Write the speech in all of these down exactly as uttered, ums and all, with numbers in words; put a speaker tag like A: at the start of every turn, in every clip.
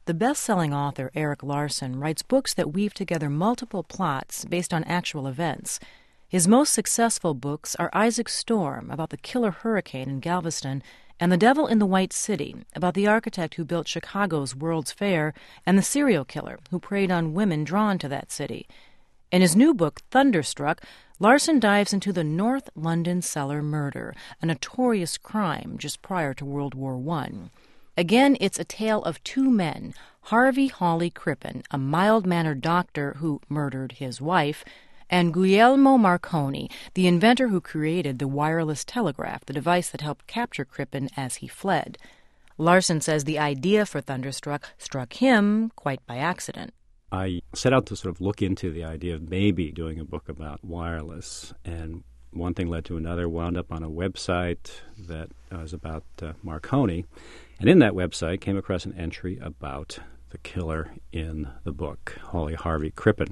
A: The best-selling author Erik Larson writes books that weave together multiple plots based on actual events. His most successful books are Isaac Storm, about the killer hurricane in Galveston, and The Devil in the White City, about the architect who built Chicago's World's Fair and the serial killer who preyed on women drawn to that city. In his new book, Thunderstruck, Larson dives into the North London cellar murder, a notorious crime just prior to World War One. Again, it's a tale of two men, Harvey Hawley Crippen, a mild-mannered doctor who murdered his wife, and Guglielmo Marconi, the inventor who created the wireless telegraph, the device that helped capture Crippen as he fled. Larson says the idea for Thunderstruck struck him quite by accident.
B: I set out to sort of look into the idea of maybe doing a book about wireless, and one thing led to another, wound up on a website that was about uh, Marconi, and in that website came across an entry about the killer in the book, Hawley Harvey Crippen.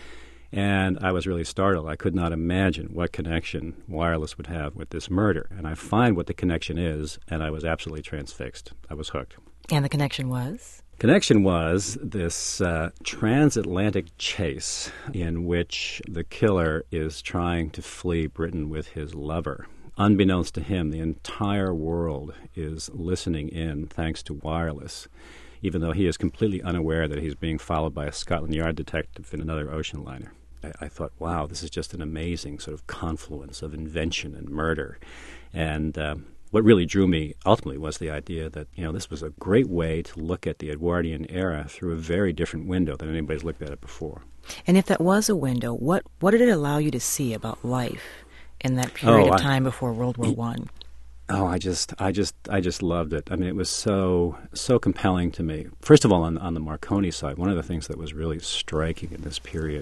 B: And I was really startled. I could not imagine what connection wireless would have with this murder. And I find what the connection is, and I was absolutely transfixed. I was hooked.
A: And the connection was?
B: Connection was this uh, transatlantic chase in which the killer is trying to flee Britain with his lover. Unbeknownst to him, the entire world is listening in thanks to wireless, even though he is completely unaware that he's being followed by a Scotland Yard detective in another ocean liner. I, I thought, wow, this is just an amazing sort of confluence of invention and murder. And um, what really drew me ultimately was the idea that, you know, this was a great way to look at the Edwardian era through a very different window than anybody's looked at it before.
A: And if that was a window, what, what did it allow you to see about life in that period
B: oh,
A: of
B: I,
A: time before World War One?
B: Oh, I just, I just, I just loved it. I mean, it was so, so compelling to me. First of all, on on the Marconi side, one of the things that was really striking in this period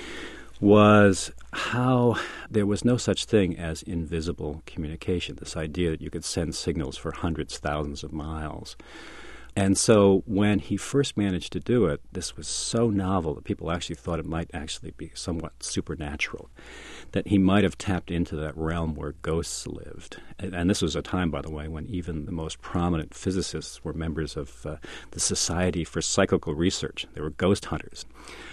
B: was how there was no such thing as invisible communication. This idea that you could send signals for hundreds, thousands of miles. And so when he first managed to do it, this was so novel that people actually thought it might actually be somewhat supernatural, that he might have tapped into that realm where ghosts lived. And, and this was a time, by the way, when even the most prominent physicists were members of uh, the Society for Psychical Research. They were ghost hunters.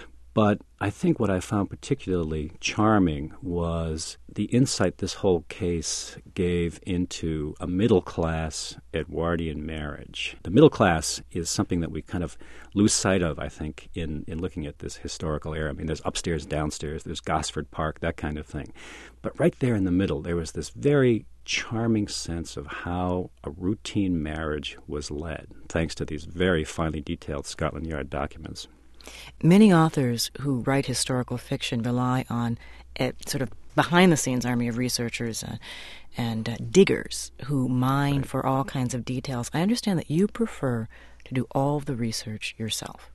B: But I think what I found particularly charming was the insight this whole case gave into a middle-class Edwardian marriage. The middle class is something that we kind of lose sight of, I think, in, in looking at this historical era. I mean, there's upstairs, downstairs, there's Gosford Park, that kind of thing. But right there in the middle, there was this very charming sense of how a routine marriage was led, thanks to these very finely detailed Scotland Yard documents.
A: Many authors who write historical fiction rely on a sort of behind-the-scenes army of researchers uh, and uh, diggers who mine
B: Right.
A: for all kinds of details. I understand that you prefer to do all of the research yourself.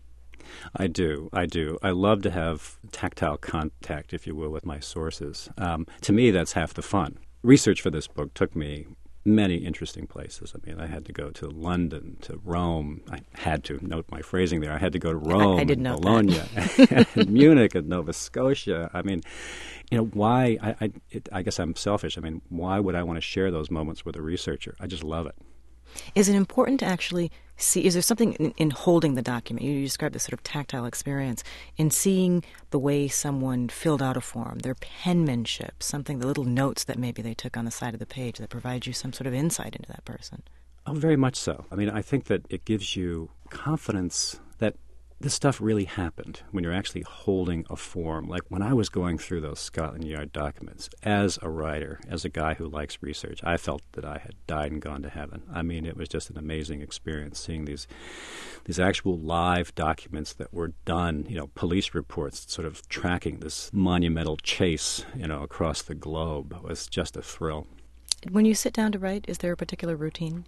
B: I do. I do. I love to have tactile contact, if you will, with my sources. Um, to me, that's half the fun. Research for this book took me many interesting places. I mean, I had to go to London, to Rome. I had to, note my phrasing there, I had to go to Rome,
A: I, I did know
B: Bologna, and Munich, and Nova Scotia. I mean, you know, why, I, I, it, I guess I'm selfish. I mean, why would I want to share those moments with a researcher? I just love it.
A: Is it important to actually see, is there something in, in holding the document? You described this sort of tactile experience, in seeing the way someone filled out a form, their penmanship, something, the little notes that maybe they took on the side of the page that provides you some sort of insight into that person?
B: Oh, very much so. I mean, I think that it gives you confidence that this stuff really happened when you're actually holding a form. Like when I was going through those Scotland Yard documents, as a writer, as a guy who likes research, I felt that I had died and gone to heaven. I mean, it was just an amazing experience seeing these these actual live documents that were done, you know, police reports sort of tracking this monumental chase, you know, across the globe. It was just a thrill.
A: When you sit down to write, is there a particular routine?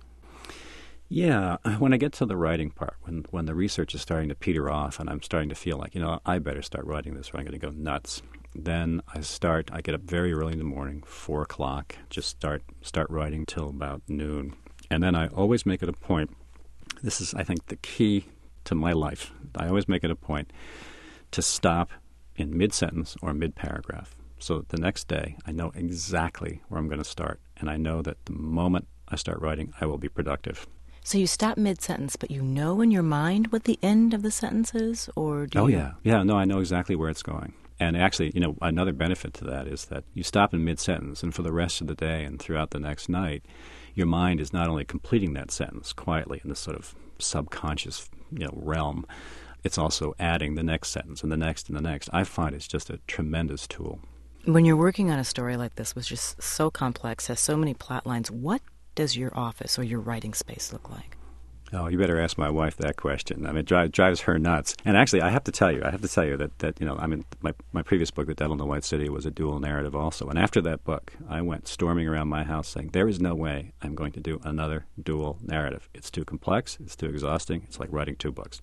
B: Yeah, when I get to the writing part, when when the research is starting to peter off and I'm starting to feel like, you know, I better start writing this or I'm going to go nuts, then I start, I get up very early in the morning, four o'clock, just start start writing till about noon. And then I always make it a point, this is, I think, the key to my life, I always make it a point to stop in mid-sentence or mid-paragraph. So that the next day I know exactly where I'm going to start, and I know that the moment I start writing, I will be productive.
A: So you stop mid-sentence, but you know in your mind what the end of the sentence is? Or do
B: oh,
A: you...
B: yeah. Yeah, no, I know exactly where it's going. And actually, you know, another benefit to that is that you stop in mid-sentence, and for the rest of the day and throughout the next night, your mind is not only completing that sentence quietly in this sort of subconscious, you know, realm, it's also adding the next sentence and the next and the next. I find it's just a tremendous tool.
A: When you're working on a story like this, which is so complex, has so many plot lines, what does your office or your writing space look like?
B: Oh, you better ask my wife that question. I mean, it drives, drives her nuts. And actually, I have to tell you, I have to tell you that, that you know, I mean, my, my previous book, The Devil in the White City, was a dual narrative also. And after that book, I went storming around my house saying, there is no way I'm going to do another dual narrative. It's too complex. It's too exhausting. It's like writing two books.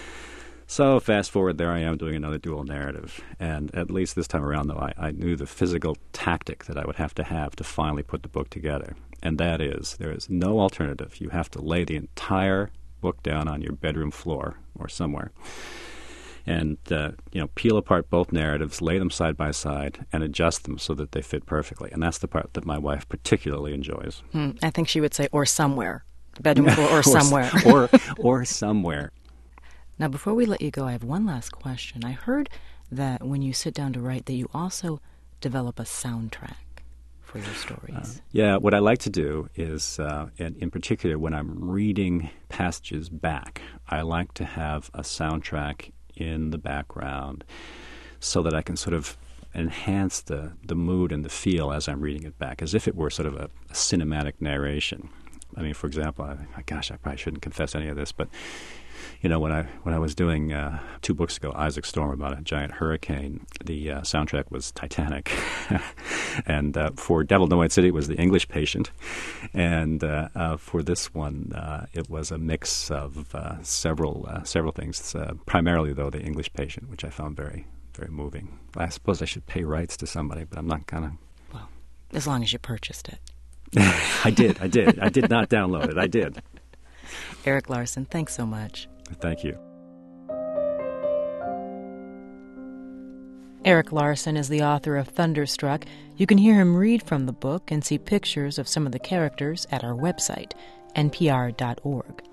B: So fast forward, there I am doing another dual narrative. And at least this time around, though, I, I knew the physical tactic that I would have to have to finally put the book together. And that is, there is no alternative. You have to lay the entire book down on your bedroom floor or somewhere and, uh, you know, peel apart both narratives, lay them side by side, and adjust them so that they fit perfectly. And that's the part that my wife particularly enjoys.
A: Hmm, I think she would say, or somewhere. Bedroom floor or, or somewhere.
B: or, or somewhere.
A: Now, before we let you go, I have one last question. I heard that when you sit down to write that you also develop a soundtrack for your stories. Uh,
B: yeah, what I like to do is, uh, and in particular when I'm reading passages back, I like to have a soundtrack in the background so that I can sort of enhance the, the mood and the feel as I'm reading it back, as if it were sort of a, a cinematic narration. I mean, for example, I, gosh, I probably shouldn't confess any of this, but you know, when I when I was doing uh, two books ago, Isaac Storm, about a giant hurricane, the uh, soundtrack was Titanic, and uh, for Devil in the White City, it was The English Patient, and uh, uh, for this one, uh, it was a mix of uh, several uh, several things. Uh, primarily, though, The English Patient, which I found very very moving. I suppose I should pay rights to somebody, but I'm not gonna.
A: Well, as long as you purchased it.
B: I did. I did. I did not download it. I did.
A: Erik Larson, thanks so much.
B: Thank you.
A: Erik Larson is the author of Thunderstruck. You can hear him read from the book and see pictures of some of the characters at our website, N P R dot org.